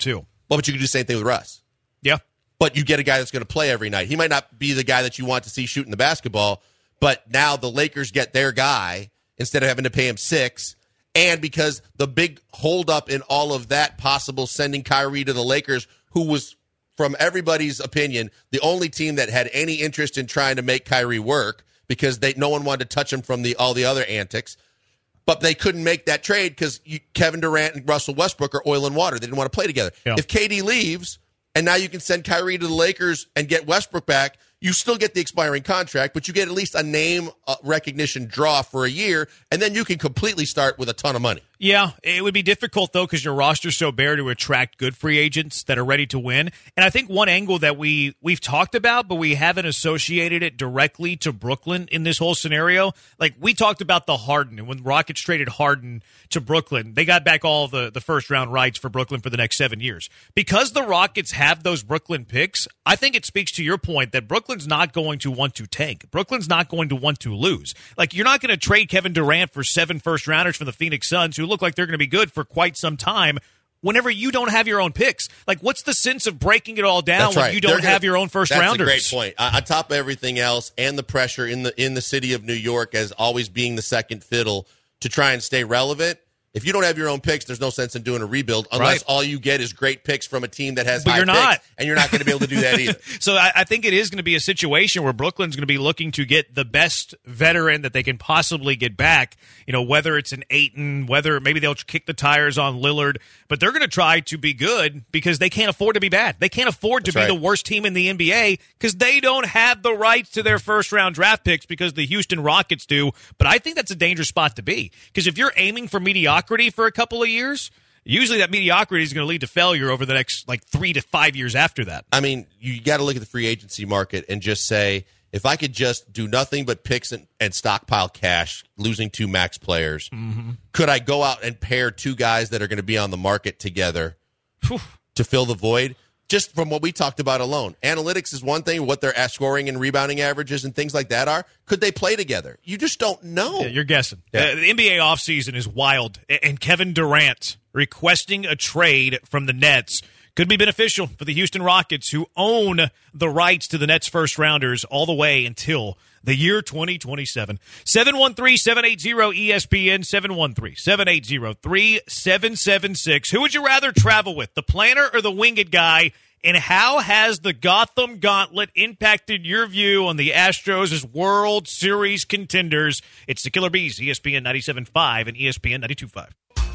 Well, but you can do the same thing with Russ. Yeah. But you get a guy that's going to play every night. He might not be the guy that you want to see shooting the basketball, but now the Lakers get their guy instead of having to pay him $6. And because the big holdup in all of that possible sending Kyrie to the Lakers, who was, from everybody's opinion, the only team that had any interest in trying to make Kyrie work because no one wanted to touch him from all the other antics. But they couldn't make that trade because Kevin Durant and Russell Westbrook are oil and water. They didn't want to play together. Yeah. If KD leaves and now you can send Kyrie to the Lakers and get Westbrook back, you still get the expiring contract, but you get at least a name recognition draw for a year, and then you can completely start with a ton of money. Yeah, it would be difficult, though, because your roster's so bare to attract good free agents that are ready to win. And I think one angle that we've talked about, but we haven't associated it directly to Brooklyn in this whole scenario. Like, we talked about the Harden, and when Rockets traded Harden to Brooklyn, they got back all the first-round rights for Brooklyn for the next 7 years. Because the Rockets have those Brooklyn picks, I think it speaks to your point that Brooklyn's not going to want to tank. Brooklyn's not going to want to lose. Like, you're not going to trade Kevin Durant for 7 first-rounders from the Phoenix Suns, who look like they're going to be good for quite some time whenever you don't have your own picks. Like, what's the sense of breaking it all down when you don't have your own first-rounders? That's a great point. On top of everything else and the pressure in the city of New York as always being the second fiddle to try and stay relevant, if you don't have your own picks, there's no sense in doing a rebuild unless all you get is great picks from a team that has high picks, and you're not going to be able to do that either. So I think it is going to be a situation where Brooklyn's going to be looking to get the best veteran that they can possibly get back, whether it's an Ayton, whether maybe they'll kick the tires on Lillard, but they're going to try to be good because they can't afford to be bad. They can't afford to be the worst team in the NBA because they don't have the rights to their first-round draft picks because the Houston Rockets do. But I think that's a dangerous spot to be because if you're aiming for mediocrity for a couple of years, usually that mediocrity is going to lead to failure over the next 3 to 5 years after that. I mean, you got to look at the free agency market and just say, if I could just do nothing but picks and stockpile cash, losing 2 max players, could I go out and pair 2 guys that are going to be on the market together to fill the void? Just from what we talked about alone. Analytics is one thing, what their scoring and rebounding averages and things like that are. Could they play together? You just don't know. Yeah, you're guessing. Yeah. The NBA offseason is wild, and Kevin Durant requesting a trade from the Nets could be beneficial for the Houston Rockets, who own the rights to the Nets' first-rounders all the way until the year 2027. 713-780-ESPN, 713-780-3776. Who would you rather travel with, the planner or the winged guy? And how has the Gotham Gauntlet impacted your view on the Astros as World Series contenders? It's the Killer Bees, ESPN 97.5 and ESPN 92.5.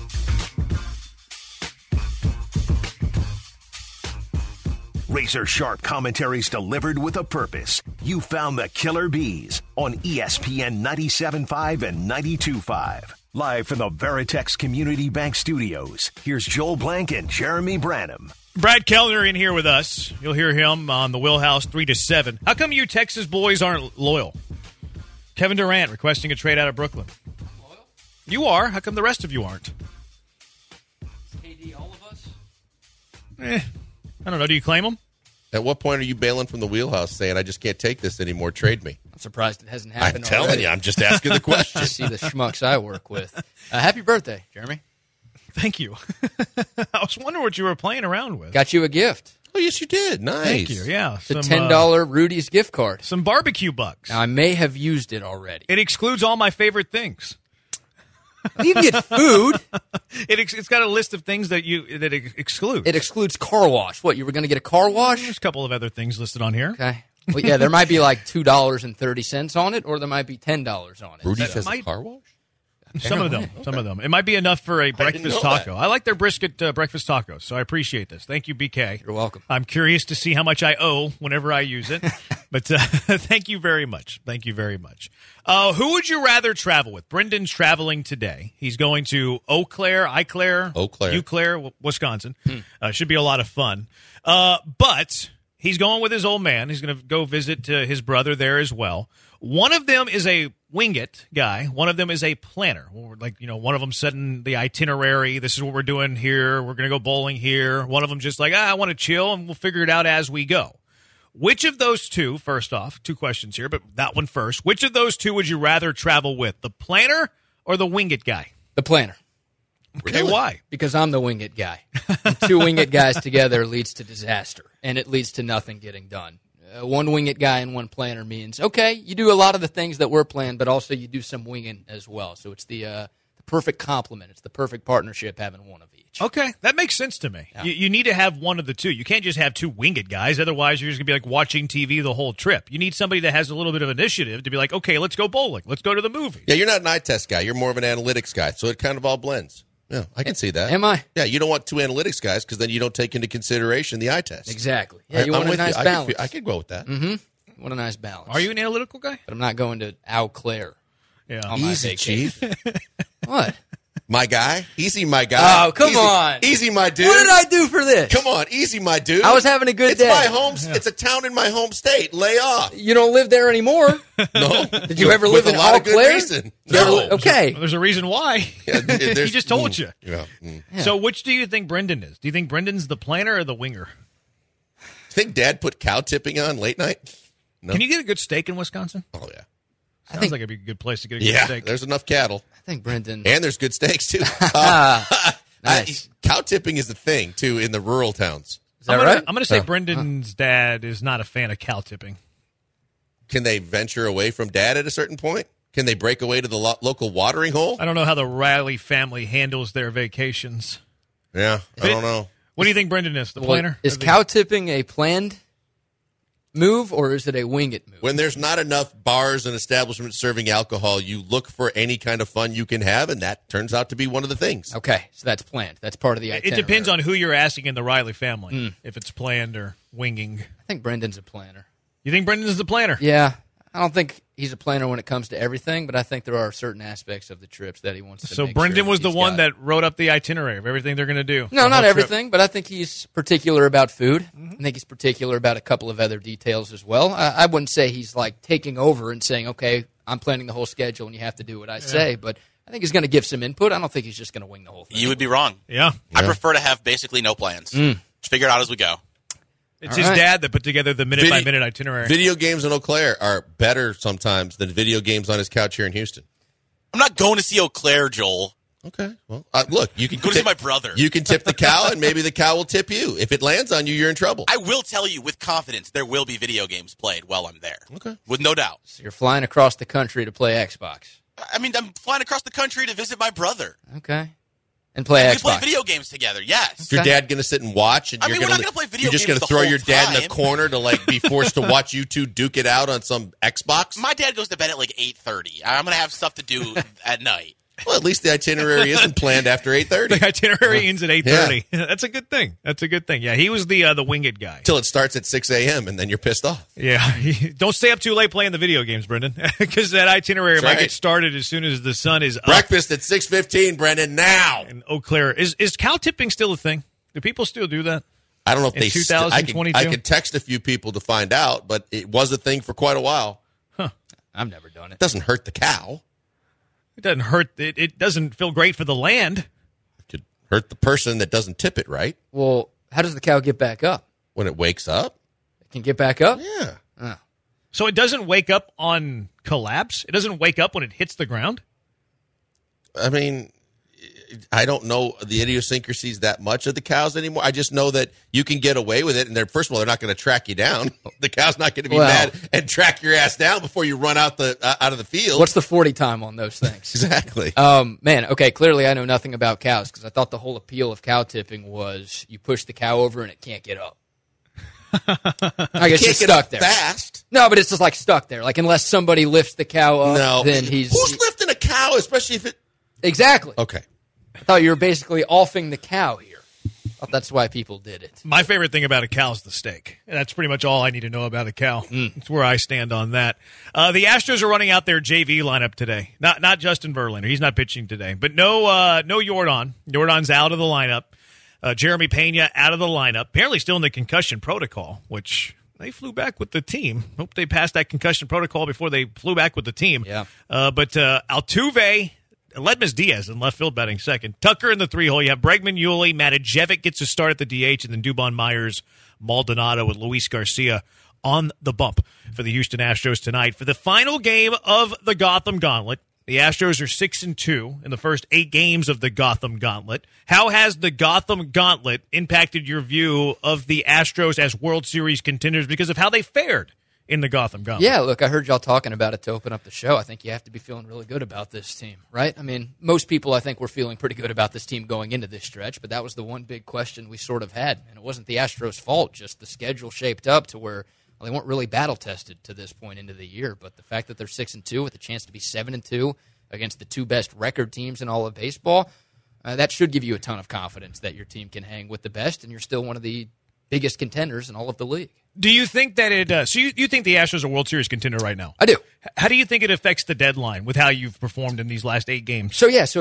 Razor-sharp commentaries delivered with a purpose. You found the Killer Bees on ESPN 97.5 and 92.5. Live from the Veritex Community Bank Studios, here's Joel Blank and Jeremy Branham. Brad Kellner in here with us. You'll hear him on the Wheelhouse 3 to 7. How come you Texas boys aren't loyal? Kevin Durant requesting a trade out of Brooklyn. Loyal? You are. How come the rest of you aren't? KD, all of us? I don't know. Do you claim them? At what point are you bailing from the wheelhouse saying, I just can't take this anymore, trade me? I'm surprised it hasn't happened I'm telling already. you, I'm just asking the question. I see the schmucks I work with. Happy birthday, Jeremy. Thank you. I was wondering what you were playing around with. Got you a gift. Oh, yes, you did. Nice. Thank you. Yeah. It's a $10 Rudy's gift card. Some barbecue bucks. Now, I may have used it already. It excludes all my favorite things. You can get food. It's got a list of things that it excludes. It excludes car wash. What, you were going to get a car wash? There's a couple of other things listed on here. Okay. Well, yeah, there might be like $2.30 on it, or there might be $10 on it. Rudy says a car wash? Some of them. It might be enough for a breakfast taco. I like their brisket breakfast tacos, so I appreciate this. Thank you, BK. You're welcome. I'm curious to see how much I owe whenever I use it, but thank you very much. Thank you very much. Who would you rather travel with? Brendan's traveling today. He's going to Eau Claire, Wisconsin. Should be a lot of fun. But he's going with his old man. He's going to go visit his brother there as well. One of them is a wing it guy. One of them is a planner. One of them setting the itinerary. This is what we're doing here. We're going to go bowling here. One of them just I want to chill, and we'll figure it out as we go. Which of those two, first off, 2 questions here, but that one first. Which of those two would you rather travel with, the planner or the wing it guy? The planner. Okay, why? Because I'm the wing it guy. And two wing it guys together leads to disaster, and it leads to nothing getting done. One wing it guy and one planner means, okay, you do a lot of the things that we're planned, but also you do some winging as well. So it's the perfect complement. It's the perfect partnership having one of each. Okay, that makes sense to me. Yeah. You need to have one of the two. You can't just have two winged guys. Otherwise, you're just going to be like watching TV the whole trip. You need somebody that has a little bit of initiative to be like, okay, let's go bowling. Let's go to the movies. Yeah, you're not an eye test guy. You're more of an analytics guy. So it kind of all blends. Yeah, I can see that. Am I? Yeah, you don't want two analytics guys because then you don't take into consideration the eye test. Exactly. Yeah, you want a nice balance. I could go with that. Mm-hmm. What a nice balance. Are you an analytical guy? But I'm not going to Eau Claire. Yeah. On my Easy, vacation. Chief. What? My guy? Easy, my guy. Oh, come on. Easy, my dude. What did I do for this? Come on, easy, my dude. I was having a good it's day. My home. It's a town in my home state. Lay off. You don't live there anymore. No. Did you ever live With in a lot Eau of good Claire? reason. Yeah, No. okay. There's a reason why. Yeah, He just told you. Yeah. So which do you think Brendan is? Do you think Brendan's the planner or the winger? Think Dad put cow tipping on late night? No. Can you get a good steak in Wisconsin? Oh, yeah. Sounds like it'd be a good place to get a good Yeah, steak. there's enough cattle. I think Brendan. And there's good steaks, too. Nice. Cow tipping is the thing, too, in the rural towns. Is that I'm right? going to say Brendan's dad is not a fan of cow tipping. Can they venture away from Dad at a certain point? Can they break away to the local watering hole? I don't know how the Riley family handles their vacations. Yeah, I don't know. What do you think Brendan is, the planner? Is cow tipping a planned move or is it a wing it move? When there's not enough bars and establishments serving alcohol, you look for any kind of fun you can have, and that turns out to be one of the things. Okay, so that's planned. That's part of the itinerary. It depends on who you're asking in the Riley family, if it's planned or winging. I think Brendan's a planner. You think Brendan's the planner? Yeah. I don't think he's a planner when it comes to everything, but I think there are certain aspects of the trips that he wants to So make Brendan sure was the he's one got. that wrote up the itinerary of everything they're going to do. No, the not whole trip. everything, but I think he's particular about food. I think he's particular about a couple of other details as well. I wouldn't say he's like taking over and saying, okay, I'm planning the whole schedule and you have to do what I say, but I think he's going to give some input. I don't think he's just going to wing the whole thing. You would be wrong. Yeah. I prefer to have basically no plans. Just figure it out as we go. It's All his right. dad that put together the minute-by-minute itinerary. Video games in Eau Claire are better sometimes than video games on his couch here in Houston. I'm not going to see Eau Claire, Joel. Okay. Well, look, you can Go to see my brother. You can tip the cow, and maybe the cow will tip you. If it lands on you, you're in trouble. I will tell you with confidence there will be video games played while I'm there. Okay. With no doubt. So you're flying across the country to play Xbox. I mean, I'm flying across the country to visit my brother. Okay. And play We Xbox. play video games together, yes. Is your dad going to sit and watch? And I you're mean, we're gonna, not gonna play video You're just games to the throw whole your dad in the time. corner to like be forced to watch you two duke it out on some Xbox? My dad goes to bed at like 8:30. I'm going to have stuff to do at night. Well, at least the itinerary isn't planned after 8:30 The itinerary ends at 8:30. That's a good thing. That's a good thing. Yeah, he was the winged guy. till it starts at 6 a.m. and then you're pissed off. Yeah, don't stay up too late playing the video games, Brendan, because that itinerary That's might right. get started as soon as the sun is up. Breakfast at 6:15, Brendan. Now, In Eau Claire, is cow tipping still a thing? Do people still do that? I don't know if In they. 2022? I could text a few people to find out, but it was a thing for quite a while. I've never done it. It doesn't hurt the cow. It doesn't hurt. It doesn't feel great for the land. It could hurt the person that doesn't tip it right Well, how does the cow get back up? when it wakes up. It can get back up? Yeah. So it doesn't wake up on collapse. It doesn't wake up when it hits the ground. I mean, I don't know the idiosyncrasies that much of the cows anymore. I just know that you can get away with it, and first of all, they're not going to track you down. The cow's not going to be Well- mad and track your ass down before you run out of the field. What's the 40 time on those things? exactly? Man, okay, clearly I know nothing about cows because I thought the whole appeal of cow tipping was you push the cow over and it can't get up. I guess Can't it's get stuck up there. fast. No, but it's just like stuck there. Like unless somebody lifts the cow up, No, then he's who's lifting a cow, especially if it. exactly. Okay. I thought you were basically offing the cow here. I thought that's why people did it. My favorite thing about a cow is the steak. That's pretty much all I need to know about a cow. That's where I stand on that. The Astros are running out their JV lineup today. Not Justin Verlander. He's not pitching today. But no Yordan. Yordan's out of the lineup. Jeremy Pena out of the lineup. Apparently still in the concussion protocol, which they flew back with the team. Hope they passed that concussion protocol before they flew back with the team. Yeah. But Altuve, Ledmus Diaz in left field batting second. Tucker in the 3-hole. You have Bregman, Yuli, Matajevic gets a start at the DH, and then Dubon Myers, Maldonado with Luis Garcia on the bump for the Houston Astros tonight for the final game of the Gotham Gauntlet. The Astros are 6-2 in the first 8 games of the Gotham Gauntlet. How has the Gotham Gauntlet impacted your view of the Astros as World Series contenders because of how they fared in the Gotham Gauntlet? Yeah, look, I heard y'all talking about it to open up the show. I think you have to be feeling really good about this team, right? I mean, most people, I think, were feeling pretty good about this team going into this stretch, but that was the one big question we sort of had. And it wasn't the Astros' fault, just the schedule shaped up to where they weren't really battle-tested to this point into the year. But the fact that they're 6-2 with a chance to be 7-2 against the 2 best record teams in all of baseball, that should give you a ton of confidence that your team can hang with the best, and you're still one of the biggest contenders in all of the league. Do you think that so you think the Astros are World Series contender right now? I do. How do you think it affects the deadline with how you've performed in these last 8 games?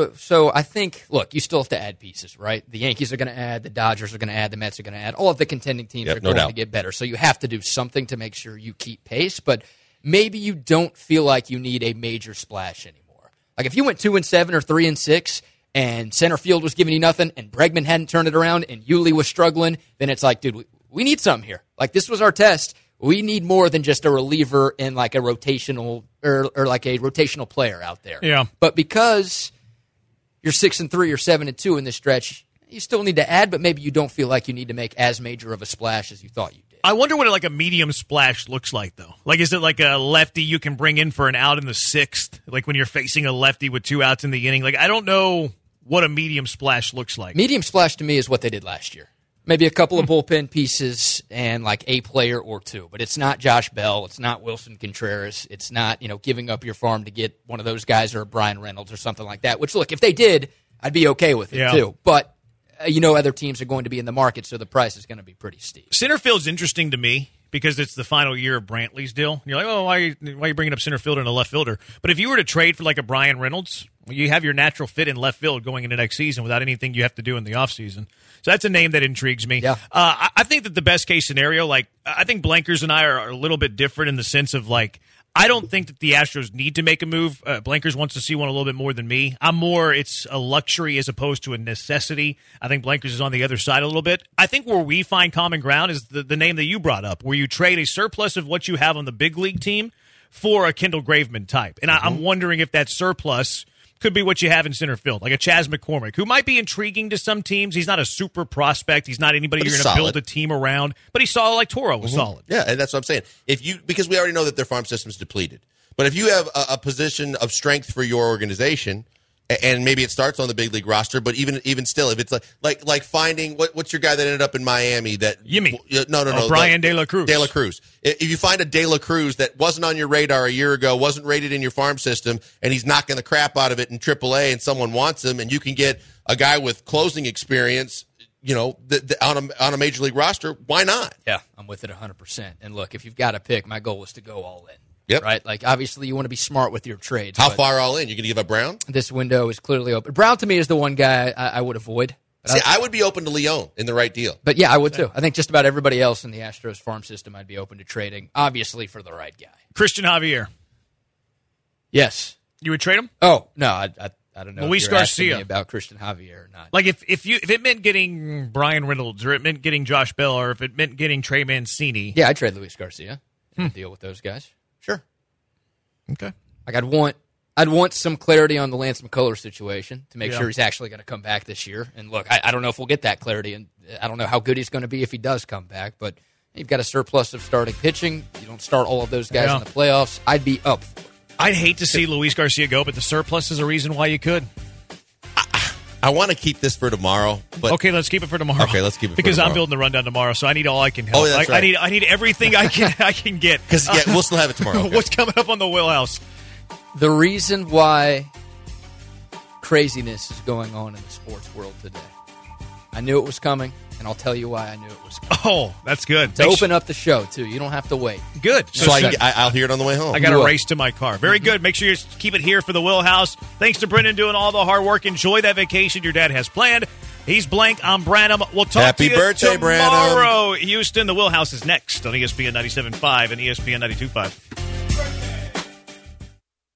So I think, look, you still have to add pieces, right? The Yankees are going to add, the Dodgers are going to add, the Mets are going to add. All of the contending teams are going to get better. So you have to do something to make sure you keep pace, but maybe you don't feel like you need a major splash anymore. Like if you went 2-7 or 3-6 and center field was giving you nothing and Bregman hadn't turned it around and Yuli was struggling, then it's like, dude, we need something here. Like this was our test. We need more than just a reliever and like a rotational or like a rotational player out there. Yeah. But because you're 6-3 or 7-2 in this stretch, you still need to add, but maybe you don't feel like you need to make as major of a splash as you thought you did. I wonder what like a medium splash looks like, though. Like, is it like a lefty you can bring in for an out in the 6th? Like when you're facing a lefty with 2 outs in the inning? Like, I don't know what a medium splash looks like. Medium splash to me is what they did last year. Maybe a couple of bullpen pieces and like a player or 2. But it's not Josh Bell. It's not Wilson Contreras. It's not, giving up your farm to get one of those guys or a Brian Reynolds or something like that. Which, look, if they did, I'd be okay with it too. But, other teams are going to be in the market, so the price is going to be pretty steep. Center field's interesting to me because it's the final year of Brantley's deal. And you're like, oh, why are you bringing up center fielder and a left fielder? But if you were to trade for like a Brian Reynolds, you have your natural fit in left field going into next season without anything you have to do in the offseason. So that's a name that intrigues me. Yeah. I think that the best case scenario, I think Blankers and I are a little bit different in the sense of I don't think that the Astros need to make a move. Blankers wants to see one a little bit more than me. I'm more, it's a luxury as opposed to a necessity. I think Blankers is on the other side a little bit. I think where we find common ground is the name that you brought up, where you trade a surplus of what you have on the big league team for a Kendall Graveman type. And I'm wondering if that surplus could be what you have in center field, like a Chas McCormick, who might be intriguing to some teams. He's not a super prospect. He's not anybody you're going to build a team around. But he's solid, like Toro was solid. Yeah, and that's what I'm saying. Because we already know that their farm system's depleted. But if you have a position of strength for your organization, and maybe it starts on the big league roster, but even still, if it's like finding what's your guy that ended up in Miami that No, Brian De La Cruz. De La Cruz. If you find a De La Cruz that wasn't on your radar a year ago, wasn't rated in your farm system, and he's knocking the crap out of it in AAA, and someone wants him, and you can get a guy with closing experience, on a major league roster, why not? Yeah, I'm with it 100%. And look, if you've got to pick, my goal is to go all in. Yep. Right? Like, obviously, you want to be smart with your trades. How far all in? You going to give up Brown? This window is clearly open. Brown, to me, is the one guy I would avoid. See, I would be open to Leon in the right deal. But, yeah, I would, too. I think just about everybody else in the Astros farm system I'd be open to trading, obviously, for the right guy. Christian Javier. Yes. You would trade him? Oh, no, I don't know Luis if you're Garcia. asking me about Christian Javier or not. Like, if it meant getting Brian Reynolds, or it meant getting Josh Bell, or if it meant getting Trey Mancini. Yeah, I'd trade Luis Garcia. Deal with those guys. Sure. Okay. Like I'd want some clarity on the Lance McCullers situation to make sure he's actually going to come back this year. And look, I don't know if we'll get that clarity, and I don't know how good he's going to be if he does come back. But you've got a surplus of starting pitching. You don't start all of those guys in the playoffs. I'd be up for it. I'd hate to see Luis Garcia go, but the surplus is a reason why you could. I want to keep this for tomorrow. But okay, let's keep it for tomorrow. Okay, let's keep it for because tomorrow. I'm building the rundown tomorrow, so I need all I can help. Oh, that's right. I need everything I can get. Because we'll still have it tomorrow. Okay. What's coming up on the Wheelhouse? The reason why craziness is going on in the sports world today. I knew it was coming, and I'll tell you why I knew it was coming. Oh, that's good. To open up the show, too. You don't have to wait. Good. So I'll hear it on the way home. I got to race to my car. Very good. Make sure you keep it here for the Wheelhouse. Thanks to Brendan doing all the hard work. Enjoy that vacation your dad has planned. He's Blank. I'm Branham. We'll talk to you birthday, tomorrow. Branham. Houston, the Wheelhouse is next on ESPN 97.5 and ESPN 92.5.